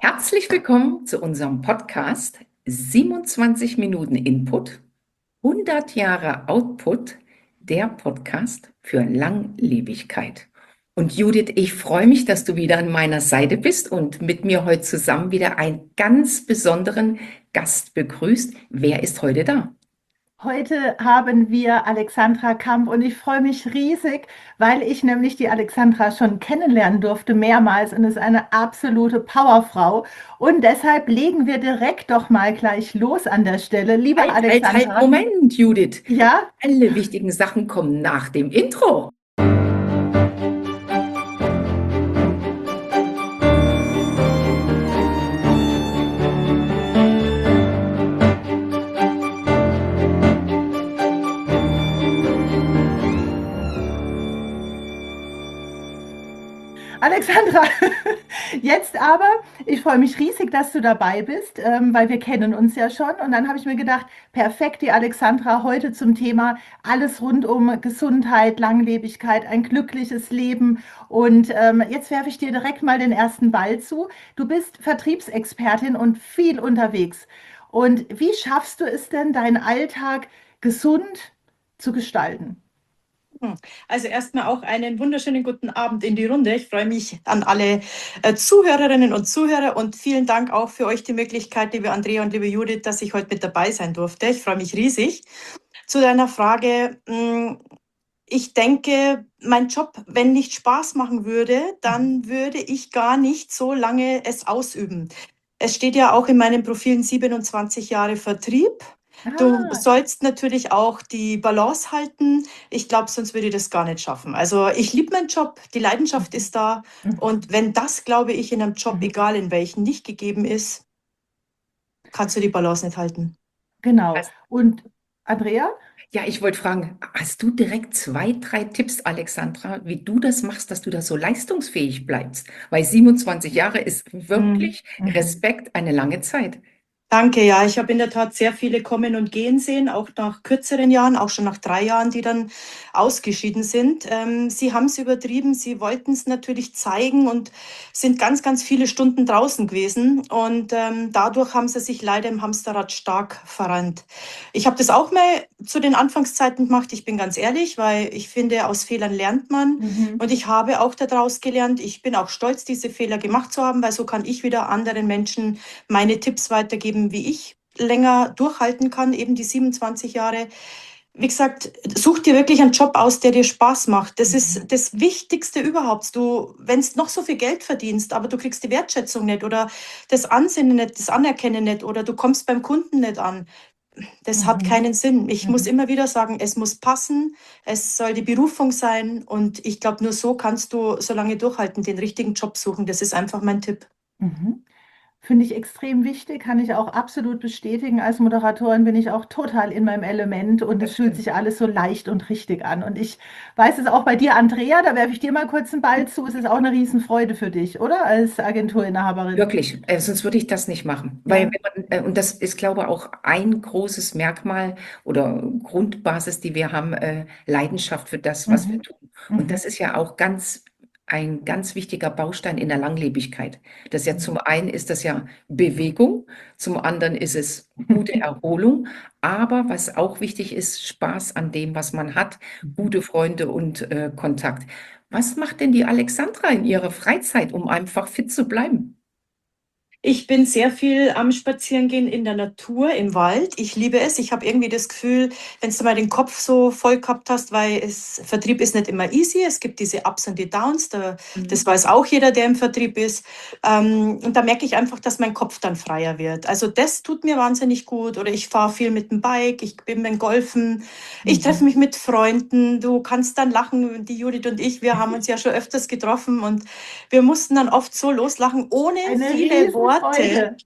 Herzlich willkommen zu unserem Podcast 27 Minuten Input, 100 Jahre Output, der Podcast für Langlebigkeit. Und Judith, ich freue mich, dass du wieder an meiner Seite bist und mit mir heute zusammen wieder einen ganz besonderen Gast begrüßt. Wer ist heute da? Heute haben wir Alexandra Kamp und ich freue mich riesig, weil ich nämlich die Alexandra schon kennenlernen durfte mehrmals und ist eine absolute Powerfrau. Und deshalb legen wir direkt doch mal gleich los an der Stelle. Liebe Halt, Alexandra, Moment, Judith. ja, Alle wichtigen Sachen kommen nach dem Intro. Alexandra, jetzt aber, ich freue mich riesig, dass du dabei bist, weil wir kennen uns ja schon. Und dann habe ich mir gedacht, perfekt, die Alexandra heute zum Thema alles rund um Gesundheit, Langlebigkeit, ein glückliches Leben. Und jetzt werfe ich dir direkt mal den ersten Ball zu. Du bist Vertriebsexpertin und viel unterwegs. Und wie schaffst du es denn, deinen Alltag gesund zu gestalten? Also erstmal auch einen wunderschönen guten Abend in die Runde. Ich freue mich an alle Zuhörerinnen und Zuhörer und vielen Dank auch für euch die Möglichkeit, liebe Andrea und liebe Judith, dass ich heute mit dabei sein durfte. Ich freue mich riesig. Zu deiner Frage, ich denke, mein Job, wenn nicht Spaß machen würde, dann würde ich gar nicht so lange es ausüben. Es steht ja auch in meinen Profilen 27 Jahre Vertrieb. Du Ah, sollst natürlich auch die Balance halten. Ich glaube, sonst würde ich das gar nicht schaffen. Also ich liebe meinen Job, die Leidenschaft ist da. mhm, Und wenn das, glaube ich, in einem Job, mhm. egal in welchen, nicht gegeben ist, kannst du die Balance nicht halten. Genau. Und Andrea? Ja, ich wollte fragen, hast du direkt 2, 3 Tipps, Alexandra, wie du das machst, dass du da so leistungsfähig bleibst? Weil 27 Jahre ist Mhm. wirklich Mhm. Respekt eine lange Zeit. Danke, ja. Ich habe in der Tat sehr viele kommen und gehen sehen, auch nach kürzeren Jahren, auch schon nach 3 Jahren, die dann ausgeschieden sind. Sie haben es übertrieben, sie wollten es natürlich zeigen und sind ganz, ganz viele Stunden draußen gewesen. Und dadurch haben sie sich leider im Hamsterrad stark verrannt. Ich habe das auch mal zu den Anfangszeiten gemacht, ich bin ganz ehrlich, weil ich finde, aus Fehlern lernt man. Mhm. Und ich habe auch daraus gelernt. Ich bin auch stolz, diese Fehler gemacht zu haben, weil so kann ich wieder anderen Menschen meine Tipps weitergeben, wie ich länger durchhalten kann, eben die 27 Jahre. Wie gesagt, such dir wirklich einen Job aus, der dir Spaß macht. Das Mhm. ist das Wichtigste überhaupt. Du, wenn du noch so viel Geld verdienst, aber du kriegst die Wertschätzung nicht oder das Ansehen nicht, das Anerkennen nicht oder du kommst beim Kunden nicht an, das hat Mhm. keinen Sinn. Ich muss Mhm. immer wieder sagen, es muss passen, es soll die Berufung sein und ich glaube, nur so kannst du so lange durchhalten, den richtigen Job suchen. Das ist einfach mein Tipp. Mhm. Finde ich extrem wichtig, kann ich auch absolut bestätigen. Als Moderatorin bin ich auch total in meinem Element und es Das fühlt stimmt. sich alles so leicht und richtig an. Und ich weiß es auch bei dir, Andrea, da werfe ich dir mal kurz einen Ball zu. Es ist auch eine Riesenfreude für dich, oder? Als Agenturinhaberin. Wirklich, sonst würde ich das nicht machen. Weil Ja. wenn man, und das ist, glaube ich, auch ein großes Merkmal oder Grundbasis, die wir haben, Leidenschaft für das, was wir Mhm. tun. Und Mhm. das ist ja auch ein ganz wichtiger Baustein in der Langlebigkeit. Das ja zum einen ist das ja Bewegung, zum anderen ist es gute Erholung, aber was auch wichtig ist, Spaß an dem, was man hat, gute Freunde und Kontakt. Was macht denn die Alexandra in ihrer Freizeit, um einfach fit zu bleiben? Ich bin sehr viel am Spazierengehen in der Natur, im Wald. Ich liebe es. Ich habe irgendwie das Gefühl, wenn du mal den Kopf so voll gehabt hast, weil Vertrieb ist nicht immer easy. Es gibt diese Ups und die Downs. Das Mhm. weiß auch jeder, der im Vertrieb ist. Und da merke ich einfach, dass mein Kopf dann freier wird. Also das tut mir wahnsinnig gut. Oder ich fahre viel mit dem Bike, ich bin beim Golfen, ich treffe Mhm. mich mit Freunden. Du kannst dann lachen. Die Judith und ich, wir haben uns ja schon öfters getroffen und wir mussten dann oft so loslachen, Eine Riesenfreude.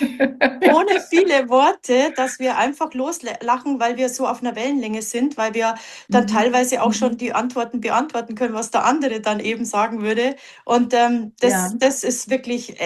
ohne viele Worte, dass wir einfach loslachen, weil wir so auf einer Wellenlänge sind, weil wir dann Mhm. teilweise auch schon Mhm. die Antworten beantworten können, was der andere dann eben sagen würde. Und Ja. das ist wirklich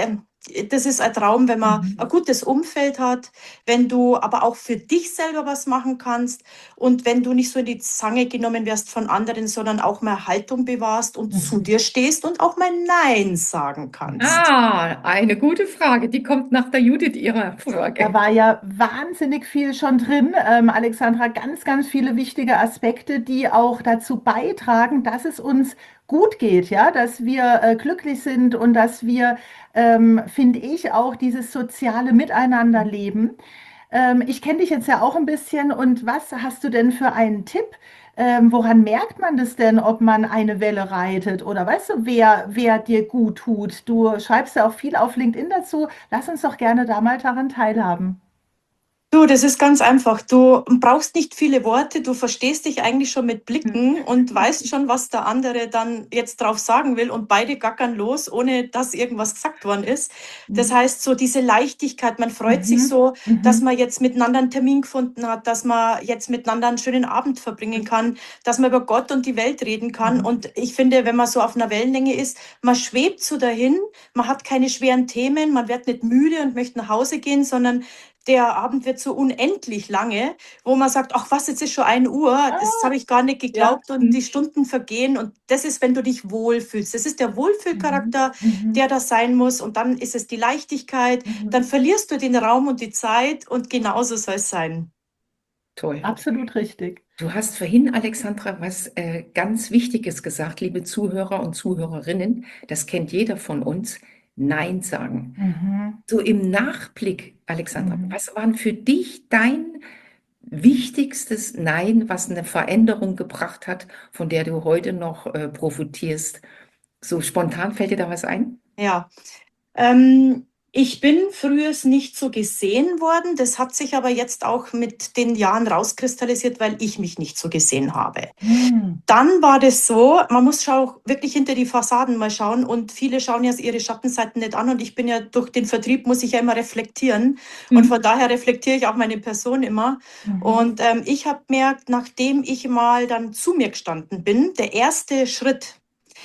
das ist ein Traum, wenn man Mhm. ein gutes Umfeld hat, wenn du aber auch für dich selber was machen kannst und wenn du nicht so in die Zange genommen wirst von anderen, sondern auch mal Haltung bewahrst und zu Mhm. dir stehst und auch mal Nein sagen kannst. Ah, eine gute Frage. Die kommt nach der Judith ihrer Da Frage. war ja wahnsinnig viel schon drin, Alexandra, ganz, ganz viele wichtige Aspekte, die auch dazu beitragen, dass es uns gut geht, ja, dass wir glücklich sind und dass wir, finde ich, auch dieses soziale Miteinander leben. Ich kenne dich jetzt ja auch ein bisschen und was hast du denn für einen Tipp? Woran merkt man das denn, ob man eine Welle reitet? Oder weißt du, wer dir gut tut? Du schreibst ja auch viel auf LinkedIn dazu. Lass uns doch gerne da mal daran teilhaben. Du, das ist ganz einfach. Du brauchst nicht viele Worte, du verstehst dich eigentlich schon mit Blicken und weißt schon, was der andere dann jetzt drauf sagen will und beide gackern los, ohne dass irgendwas gesagt worden ist. Das heißt, so diese Leichtigkeit, man freut sich Mhm. so, dass Mhm. man jetzt miteinander einen Termin gefunden hat, dass man jetzt miteinander einen schönen Abend verbringen kann, dass man über Gott und die Welt reden kann. Mhm. Und ich finde, wenn man so auf einer Wellenlänge ist, man schwebt so dahin, man hat keine schweren Themen, man wird nicht müde und möchte nach Hause gehen, sondern der Abend wird so unendlich lange, wo man sagt, ach was, jetzt ist schon 1 Uhr, das Ah, habe ich gar nicht ja. geglaubt und die Stunden vergehen und das ist, wenn du dich wohlfühlst. Das ist der Mhm. Wohlfühlcharakter, Mhm. der da sein muss und dann ist es die Leichtigkeit, dann Mhm. verlierst du den Raum und die Zeit und genauso soll es sein. Toll. Absolut richtig. Du hast vorhin, Alexandra, was ganz Wichtiges gesagt, liebe Zuhörer und Zuhörerinnen. Das kennt jeder von uns. Nein sagen. Mhm. So im Nachblick, Alexandra, Mhm. was waren für dich dein wichtigstes Nein, was eine Veränderung gebracht hat, von der du heute noch profitierst? So spontan fällt dir da was ein? Ja, ich bin früher nicht so gesehen worden. Das hat sich aber jetzt auch mit den Jahren rauskristallisiert, weil ich mich nicht so gesehen habe. Mhm. Dann war das so, man muss auch wirklich hinter die Fassaden mal schauen und viele schauen ja ihre Schattenseiten nicht an und ich bin ja durch den Vertrieb, muss ich ja immer reflektieren und von daher reflektiere ich auch meine Person immer Mhm. und ich habe gemerkt, nachdem ich mal dann zu mir gestanden bin, der erste Schritt,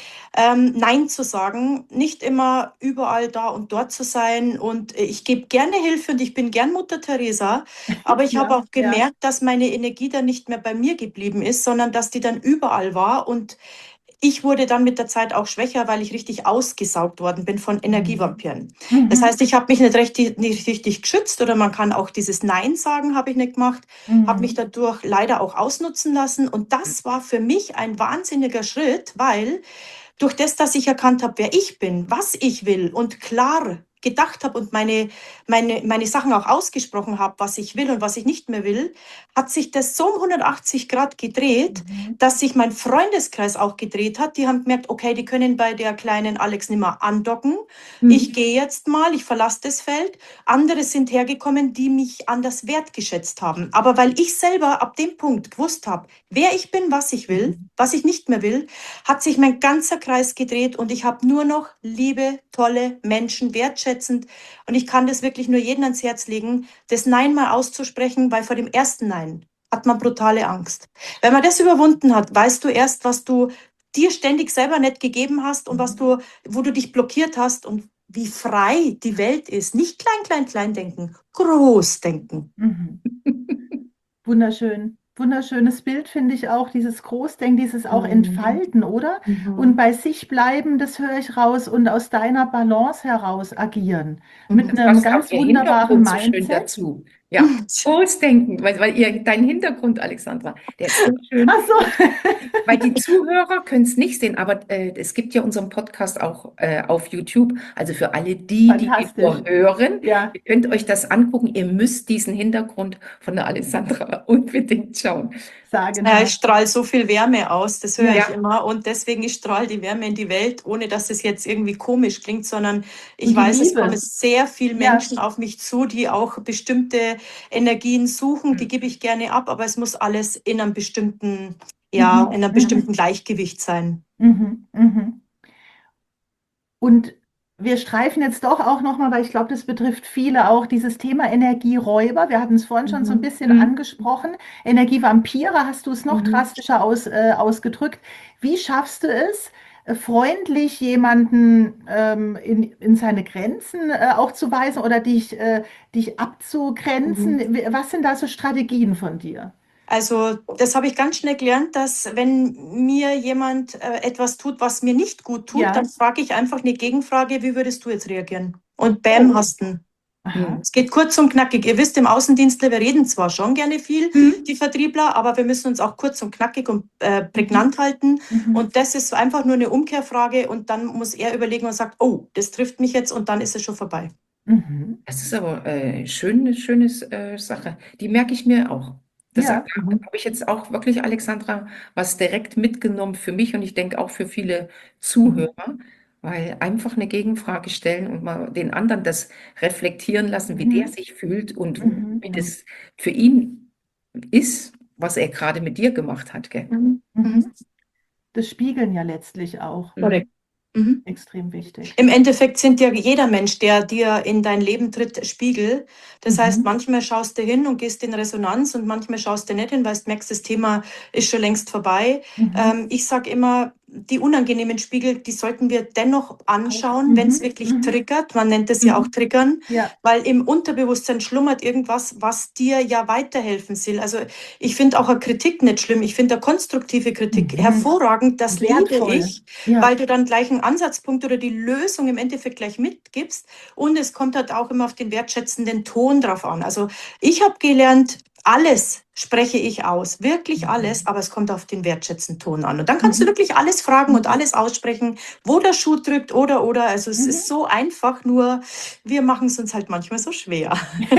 Nein zu sagen, nicht immer überall da und dort zu sein. Und ich gebe gerne Hilfe und ich bin gern Mutter Teresa. Aber ich habe Ja, auch ja. gemerkt, dass meine Energie dann nicht mehr bei mir geblieben ist, sondern dass die dann überall war. Und ich wurde dann mit der Zeit auch schwächer, weil ich richtig ausgesaugt worden bin von Mhm. Energievampiren. Das Mhm. heißt, ich habe mich nicht richtig geschützt oder man kann auch dieses Nein sagen, habe ich nicht gemacht, habe mich Mhm. dadurch leider auch ausnutzen lassen. Und das war für mich ein wahnsinniger Schritt, weil durch das, dass ich erkannt habe, wer ich bin, was ich will und klar gedacht habe und meine Sachen auch ausgesprochen habe, was ich will und was ich nicht mehr will, hat sich das so um 180 Grad gedreht, Mhm. dass sich mein Freundeskreis auch gedreht hat. Die haben gemerkt, okay, die können bei der kleinen Alex nicht mehr andocken. Ich gehe jetzt mal, ich verlasse das Feld. Andere sind hergekommen, die mich anders wertgeschätzt haben. Aber weil ich selber ab dem Punkt gewusst habe, wer ich bin, was ich will, Mhm. was ich nicht mehr will, hat sich mein ganzer Kreis gedreht und ich habe nur noch liebe, tolle Menschen, wertschätzend. Und ich kann das wirklich nur jedem ans Herz legen, das Nein mal auszusprechen, weil vor dem ersten Nein hat man brutale Angst. Wenn man das überwunden hat, weißt du erst, was du dir ständig selber nicht gegeben hast und was Mhm. du, wo du dich blockiert hast und wie frei die Welt ist. Nicht klein, klein, klein denken, groß denken. Mhm. Wunderschön. Wunderschönes Bild finde ich auch, dieses Großdenken, dieses auch Mhm. Entfalten, oder? Und Mhm. bei sich bleiben, das höre ich raus, und aus deiner Balance heraus agieren. Mit Mhm. Das einem passt auch ganz Ihr wunderbaren Hintergrund so schön Mindset. dazu. Ja, Großdenken, weil dein Hintergrund, Alexandra, der ist so schön. Ach so. Weil die Zuhörer können es nicht sehen, aber es gibt ja unseren Podcast auch auf YouTube. Also für alle die ihn Fantastisch. nur hören, Ja, ihr könnt euch das angucken. Ihr müsst diesen Hintergrund von der Alexandra unbedingt schauen. Ja, ich sagenhaft. strahle so viel Wärme aus, das höre Ja. ich Ja, immer. Und deswegen, ich strahle die Wärme in die Welt, ohne dass es jetzt irgendwie komisch klingt, sondern ich Und die weiß, es kommen Liebe. sehr viele Ja. Menschen auf mich zu, die auch bestimmte Energien suchen. Die hm, gebe ich gerne ab, aber es muss alles in einem bestimmten, ja, Mhm. in einem Mhm. bestimmten Gleichgewicht sein. Mhm. Mhm. Und wir streifen jetzt doch auch nochmal, weil ich glaube, das betrifft viele auch, dieses Thema Energieräuber. Wir hatten es vorhin schon so ein Mhm. bisschen hm, angesprochen. Energievampire, hast du es noch Mhm. drastischer ausgedrückt. Wie schaffst du es, freundlich jemanden in seine Grenzen auch zu weisen oder dich abzugrenzen? Mhm. Was sind da so Strategien von dir? Also das habe ich ganz schnell gelernt, dass wenn mir jemand etwas tut, was mir nicht gut tut, dann Ja. frage ich einfach eine Gegenfrage, wie würdest du jetzt reagieren? Und bam, Oh. hast du. Aha. Es geht kurz und knackig. Ihr wisst, im Außendienst, wir reden zwar schon gerne viel, die Vertriebler, aber wir müssen uns auch kurz und knackig und prägnant halten. Mhm. Und das ist einfach nur eine Umkehrfrage und dann muss er überlegen und sagt, oh, das trifft mich jetzt und dann ist es schon vorbei. Mhm. Das ist aber eine schöne Sache. Die merke ich mir auch. Das Ja. habe ich jetzt auch wirklich, Alexandra, was direkt mitgenommen für mich und ich denke auch für viele Zuhörer, weil einfach eine Gegenfrage stellen und mal den anderen das reflektieren lassen, wie der Mhm. sich fühlt und Mhm. wie das für ihn ist, was er gerade mit dir gemacht hat, gell? Mhm. Das Spiegeln ja letztlich auch Korrekt. Mhm. extrem wichtig. Im Endeffekt sind ja jeder Mensch, der dir in dein Leben tritt, Spiegel. Das heißt, manchmal schaust du hin und gehst in Resonanz und manchmal schaust du nicht hin, weil du merkst, das Thema ist schon längst vorbei. Ich sage immer, die unangenehmen Spiegel, die sollten wir dennoch anschauen, wenn es wirklich triggert. Man nennt es ja auch Triggern, Ja. weil im Unterbewusstsein schlummert irgendwas, was dir ja weiterhelfen soll. Also ich finde auch eine Kritik nicht schlimm. Ich finde eine konstruktive Kritik hervorragend. Das liebe Wertvoll. ich, Ja. weil du dann gleich einen Ansatzpunkt oder die Lösung im Endeffekt gleich mitgibst. Und es kommt halt auch immer auf den wertschätzenden Ton drauf an. Also ich habe gelernt, alles spreche ich aus, wirklich alles, aber es kommt auf den wertschätzenden Ton an. Und dann kannst du wirklich alles fragen und alles aussprechen, wo der Schuh drückt oder. Also es ist so einfach, nur wir machen es uns halt manchmal so schwer.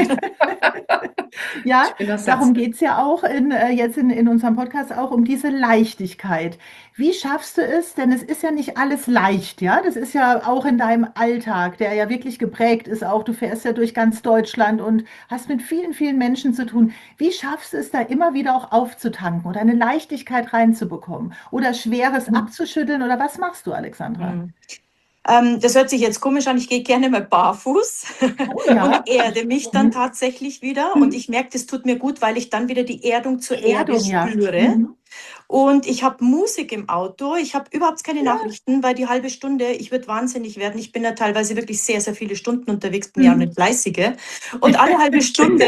Ja, Schöner Satz. darum geht es ja auch jetzt in unserem Podcast auch um diese Leichtigkeit. Wie schaffst du es? Denn es ist ja nicht alles leicht, ja. Das ist ja auch in deinem Alltag, der ja wirklich geprägt ist. Auch du fährst ja durch ganz Deutschland und hast mit vielen, vielen Menschen zu tun. Wie schaffst du es, da immer wieder auch aufzutanken oder eine Leichtigkeit reinzubekommen oder Schweres abzuschütteln? Oder was machst du, Alexandra? Das hört sich jetzt komisch an, ich gehe gerne mal barfuß Oh ja, und erde mich dann tatsächlich wieder. Und ich merke, das tut mir gut, weil ich dann wieder die Erdung zur Erde Erdung, ja. spüre. Und ich habe Musik im Auto. Ich habe überhaupt keine Nachrichten, weil die halbe Stunde, ich würde wahnsinnig werden. Ich bin ja teilweise wirklich sehr, sehr viele Stunden unterwegs, bin ja eine fleißige. Und alle halbe Stunde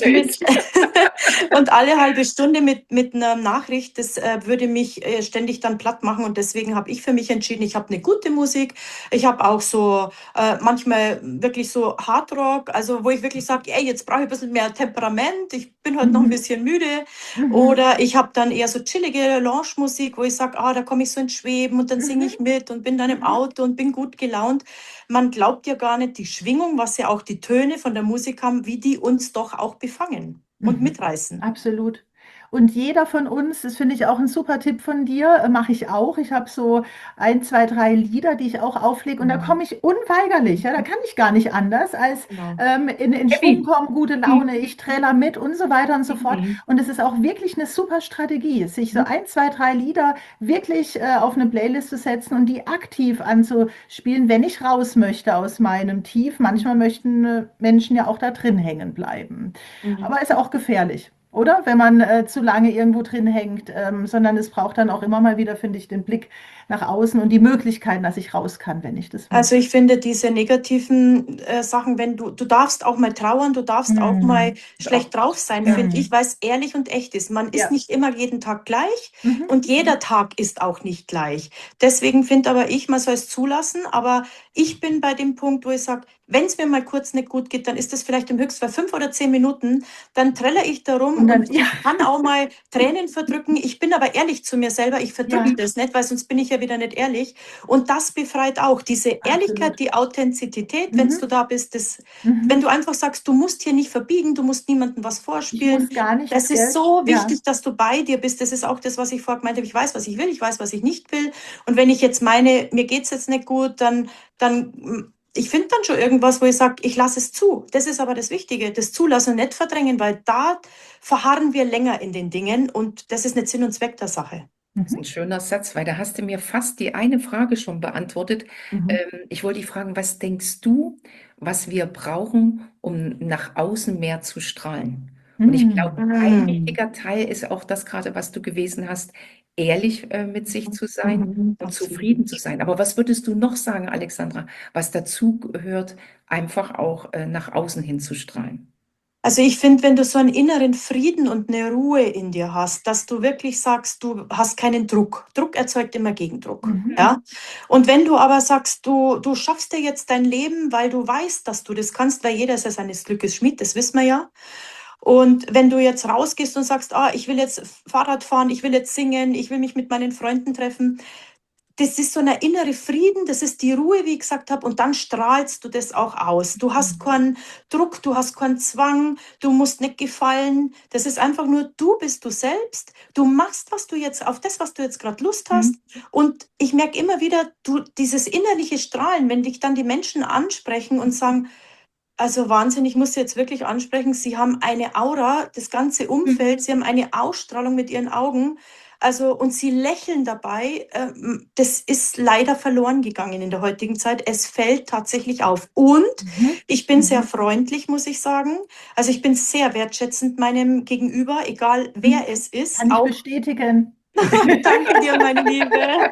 und alle halbe Stunde mit einer Nachricht, das würde mich ständig dann platt machen. Und deswegen habe ich für mich entschieden, ich habe eine gute Musik. Ich habe auch so manchmal wirklich so Hardrock, also wo ich wirklich sage, ey, jetzt brauche ich ein bisschen mehr Temperament. Ich bin heute noch ein bisschen müde. Oder ich habe dann eher so chillige Lounge-Musik, wo ich sage, da komme ich so ins Schweben und dann singe ich mit und bin dann im Auto und bin gut gelaunt. Man glaubt ja gar nicht die Schwingung, was ja auch die Töne von der Musik haben, wie die uns doch auch befangen und mitreißen. Absolut. Und jeder von uns, das finde ich auch ein super Tipp von dir, mache ich auch. Ich habe so ein, zwei, drei Lieder, die ich auch auflege und da komme ich unweigerlich, ja, da kann ich gar nicht anders als Genau. in Schwung kommen, gute Laune, ich träller mit und so weiter und so fort. Und es ist auch wirklich eine super Strategie, sich so ein, zwei, drei Lieder wirklich auf eine Playlist zu setzen und die aktiv anzuspielen, wenn ich raus möchte aus meinem Tief. Manchmal möchten Menschen ja auch da drin hängen bleiben. Aber ist auch gefährlich, oder? Wenn man zu lange irgendwo drin hängt, sondern es braucht dann auch immer mal wieder, finde ich, den Blick nach außen und die Möglichkeiten, dass ich raus kann, wenn ich das Also möchte. ich finde diese negativen Sachen, wenn du darfst auch mal trauern, du darfst auch mal schlecht drauf sein, finde ich, weil es ehrlich und echt ist. Man ist Ja. nicht immer jeden Tag gleich und jeder Tag ist auch nicht gleich. Deswegen finde aber ich, man soll es zulassen, aber ich bin bei dem Punkt, wo ich sage, wenn es mir mal kurz nicht gut geht, dann ist das vielleicht im Höchstfall 5 oder 10 Minuten, dann trälle ich darum Und dann, und ich kann auch mal Tränen verdrücken. Ich bin aber ehrlich zu mir selber, ich verdrücke das nicht, weil sonst bin ich ja wieder nicht ehrlich. Und das befreit auch, diese Ehrlichkeit, absolut. die Authentizität, wenn du da bist, wenn du einfach sagst, du musst hier nicht verbiegen, du musst niemandem was Ich vorspielen. muss gar nichts, Das gell? ist so Ja. wichtig, dass du bei dir bist. Das ist auch das, was ich vorher gemeint habe. Ich weiß, was ich will, ich weiß, was ich nicht will. Und wenn ich jetzt meine, mir geht es jetzt nicht gut, dann ich finde dann schon irgendwas, wo ich sage, ich lasse es zu. Das ist aber das Wichtige, das Zulassen und nicht verdrängen, weil da verharren wir länger in den Dingen und das ist nicht Sinn und Zweck der Sache. Das ist ein schöner Satz, weil da hast du mir fast die eine Frage schon beantwortet. Ich wollte dich fragen, was denkst du, was wir brauchen, um nach außen mehr zu strahlen? Und ich glaube, ein wichtiger Teil ist auch das gerade, was du gewesen hast, ehrlich mit sich zu sein und zufrieden zu sein. Aber was würdest du noch sagen, Alexandra, was dazu gehört, einfach auch nach außen hin zu strahlen? Also ich finde, wenn du so einen inneren Frieden und eine Ruhe in dir hast, dass du wirklich sagst, du hast keinen Druck. Druck erzeugt immer Gegendruck. Ja? Und wenn du aber sagst, du schaffst dir jetzt dein Leben, weil du weißt, dass du das kannst, weil jeder ist ja seines Glückes Schmied, das wissen wir ja. Und wenn du jetzt rausgehst und sagst, ich will jetzt Fahrrad fahren, ich will jetzt singen, ich will mich mit meinen Freunden treffen, das ist so eine innere Frieden, das ist die Ruhe, wie ich gesagt habe, und dann strahlst du das auch aus. Du hast keinen Druck, du hast keinen Zwang, du musst nicht gefallen. Das ist einfach nur, du bist du selbst. Du machst, was du jetzt, auf das, was du jetzt gerade Lust hast. Und ich merke immer wieder, dieses innerliche Strahlen, wenn dich dann die Menschen ansprechen und sagen, also Wahnsinn, ich muss Sie jetzt wirklich ansprechen, Sie haben eine Aura, das ganze Umfeld, Sie haben eine Ausstrahlung mit Ihren Augen. Also, und sie lächeln dabei. Das ist leider verloren gegangen in der heutigen Zeit. Es fällt tatsächlich auf. Und ich bin sehr freundlich, muss ich sagen. Also ich bin sehr wertschätzend meinem Gegenüber, egal wer es ist. Kann ich bestätigen. Danke dir, meine Liebe.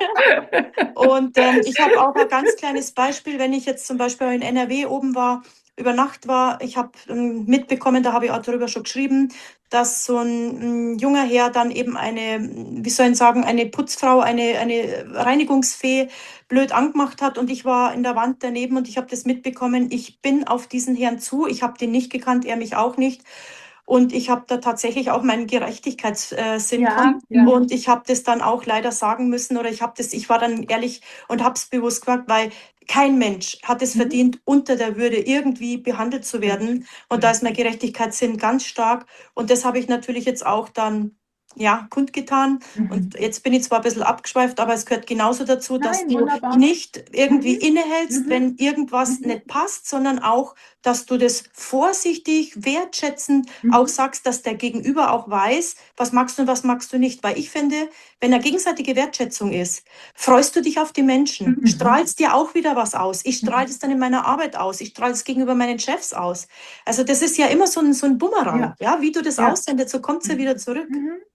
Und ich habe auch ein ganz kleines Beispiel, wenn ich jetzt zum Beispiel in NRW oben war, über Nacht war, ich habe mitbekommen, da habe ich auch darüber schon geschrieben, dass so ein junger Herr dann eben wie soll ich sagen, eine Putzfrau, eine Reinigungsfee blöd angemacht hat und ich war in der Wand daneben und ich habe das mitbekommen. Ich bin auf diesen Herrn zu, ich habe den nicht gekannt, er mich auch nicht. Und ich habe da tatsächlich auch meinen Gerechtigkeitssinn gehabt. Und ich habe das dann auch leider sagen müssen oder ich war dann ehrlich und habe es bewusst gesagt, weil kein Mensch hat es verdient, unter der Würde irgendwie behandelt zu werden. Und da ist mein Gerechtigkeitssinn ganz stark. Und das habe ich natürlich jetzt auch dann kundgetan. Und jetzt bin ich zwar ein bisschen abgeschweift, aber es gehört genauso dazu, dass du nicht irgendwie innehältst, wenn irgendwas nicht passt, sondern auch, dass du das vorsichtig, wertschätzend auch sagst, dass der Gegenüber auch weiß, was magst du und was magst du nicht. Weil ich finde, wenn eine gegenseitige Wertschätzung ist, freust du dich auf die Menschen, strahlst dir auch wieder was aus. Ich strahle es dann in meiner Arbeit aus, ich strahle es gegenüber meinen Chefs aus. Also das ist ja immer so ein Bumerang. Ja, wie du das aussendest, so kommt es ja wieder zurück.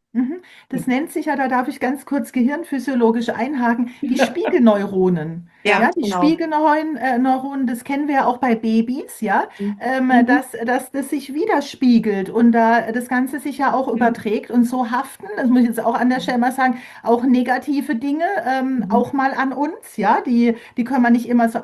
Das nennt sich ja, da darf ich ganz kurz gehirnphysiologisch einhaken, die Spiegelneuronen. Ja, Die genau. Spiegelneuronen, das kennen wir ja auch bei Babys, dass das sich widerspiegelt und da das Ganze sich ja auch überträgt und so haften, das muss ich jetzt auch an der Stelle mal sagen, auch negative Dinge auch mal an uns, die können wir nicht immer so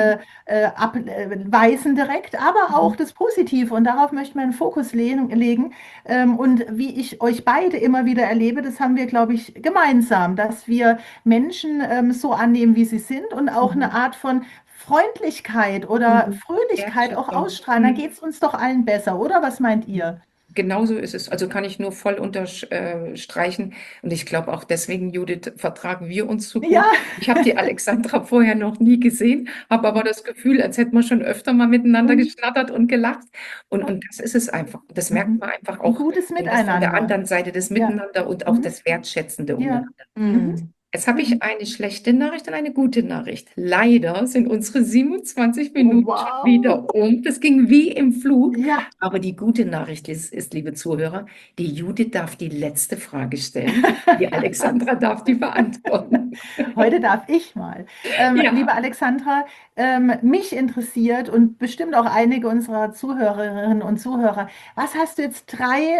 abweisen direkt, aber auch das Positive und darauf möchten wir einen Fokus legen. Und wie ich euch beide immer wieder erlebe, das haben wir, glaube ich, gemeinsam, dass wir Menschen so annehmen, wie sie sind und auch eine Art von Freundlichkeit oder Fröhlichkeit auch ausstrahlen. Dann geht es uns doch allen besser, oder? Was meint ihr? Genauso ist es. Also kann ich nur voll unterstreichen. Und ich glaube auch deswegen, Judith, vertragen wir uns so gut. Ja. Ich habe die Alexandra vorher noch nie gesehen, habe aber das Gefühl, als hätten wir schon öfter mal miteinander geschnattert und gelacht. Und das ist es einfach. Das merkt man einfach Ein auch. gutes Von der Miteinander. anderen Seite des Miteinander und auch das Wertschätzende Ja. untereinander. Jetzt habe ich eine schlechte Nachricht und eine gute Nachricht. Leider sind unsere 27 Minuten schon wieder um. Das ging wie im Flug. Ja. Aber die gute Nachricht ist, liebe Zuhörer, die Judith darf die letzte Frage stellen. Die Alexandra darf die beantworten. Heute darf ich mal. Liebe Alexandra, mich interessiert und bestimmt auch einige unserer Zuhörerinnen und Zuhörer, was hast du jetzt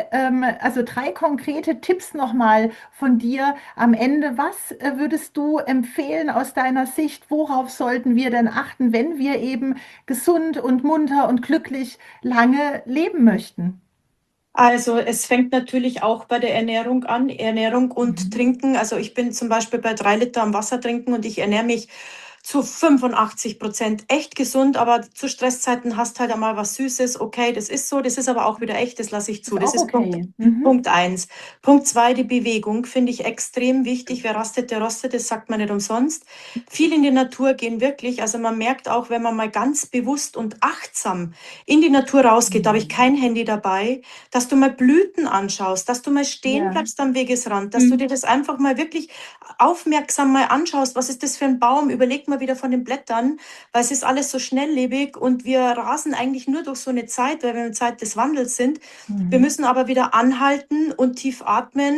drei konkrete Tipps nochmal von dir am Ende? Was würdest du empfehlen aus deiner Sicht? Worauf sollten wir denn achten, wenn wir eben gesund und munter und glücklich lange leben möchten? Also es fängt natürlich auch bei der Ernährung an, Ernährung und Trinken. Also ich bin zum Beispiel bei 3 Liter am Wasser trinken und ich ernähre mich zu 85% echt gesund, aber zu Stresszeiten hast halt einmal was Süßes. Okay, das ist so, das ist aber auch wieder echt, das lasse ich zu. Das ist okay. Punkt 1. Punkt 2, die Bewegung finde ich extrem wichtig. Wer rastet, der rostet, das sagt man nicht umsonst. Viel in die Natur gehen wirklich. Also man merkt auch, wenn man mal ganz bewusst und achtsam in die Natur rausgeht, da habe ich kein Handy dabei, dass du mal Blüten anschaust, dass du mal stehen bleibst am Wegesrand, dass du dir das einfach mal wirklich aufmerksam mal anschaust. Was ist das für ein Baum? Überleg mal wieder von den Blättern, weil es ist alles so schnelllebig und wir rasen eigentlich nur durch so eine Zeit, weil wir in der Zeit des Wandels sind. Wir müssen aber wieder anhalten und tief atmen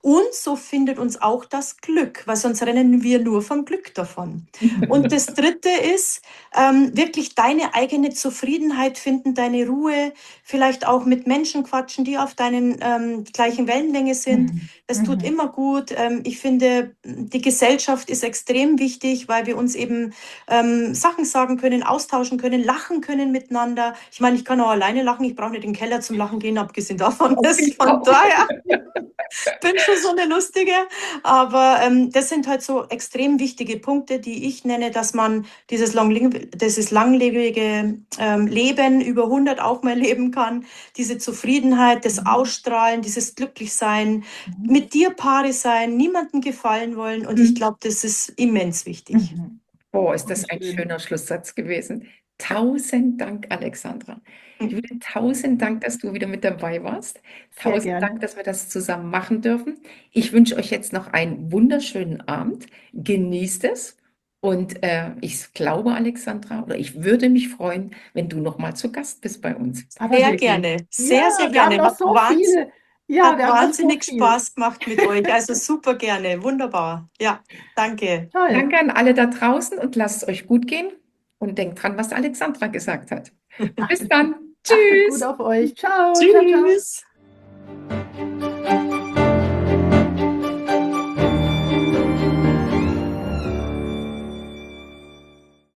Und so findet uns auch das Glück, weil sonst rennen wir nur vom Glück davon. Und das Dritte ist, wirklich deine eigene Zufriedenheit finden, deine Ruhe, vielleicht auch mit Menschen quatschen, die auf deinen gleichen Wellenlänge sind. Das tut immer gut. Ich finde, die Gesellschaft ist extrem wichtig, weil wir uns eben Sachen sagen können, austauschen können, lachen können miteinander. Ich meine, ich kann auch alleine lachen, ich brauche nicht in den Keller zum Lachen gehen, abgesehen davon. Von daher bin schon so eine Lustige. Aber das sind halt so extrem wichtige Punkte, die ich nenne, dass man dieses langlebige Leben über 100 auch mal leben kann. Diese Zufriedenheit, das Ausstrahlen, dieses Glücklichsein, mit dir Paare sein, niemandem gefallen wollen. Und ich glaube, das ist immens wichtig. Oh, ist das ein Schön. schöner Schlusssatz gewesen. Tausend Dank, Alexandra. Judith, tausend Dank, dass du wieder mit dabei warst. Sehr Tausend gerne. Dank, dass wir das zusammen machen dürfen. Ich wünsche euch jetzt noch einen wunderschönen Abend. Genießt es. Und ich glaube, Alexandra, oder ich würde mich freuen, wenn du noch mal zu Gast bist bei uns. Aber Sehr wirklich. gerne, Ja, sehr wir haben gerne. noch Hat so viele. Ja, hat wir haben noch so wahnsinnig viel. Spaß gemacht mit euch. Also super gerne, wunderbar. Ja, danke. Toll. Danke an alle da draußen und lasst es euch gut gehen. Und denkt dran, was Alexandra gesagt hat. Bis dann. Achtet gut Tschüss. auf euch. Ciao, ciao, ciao. Tschüss.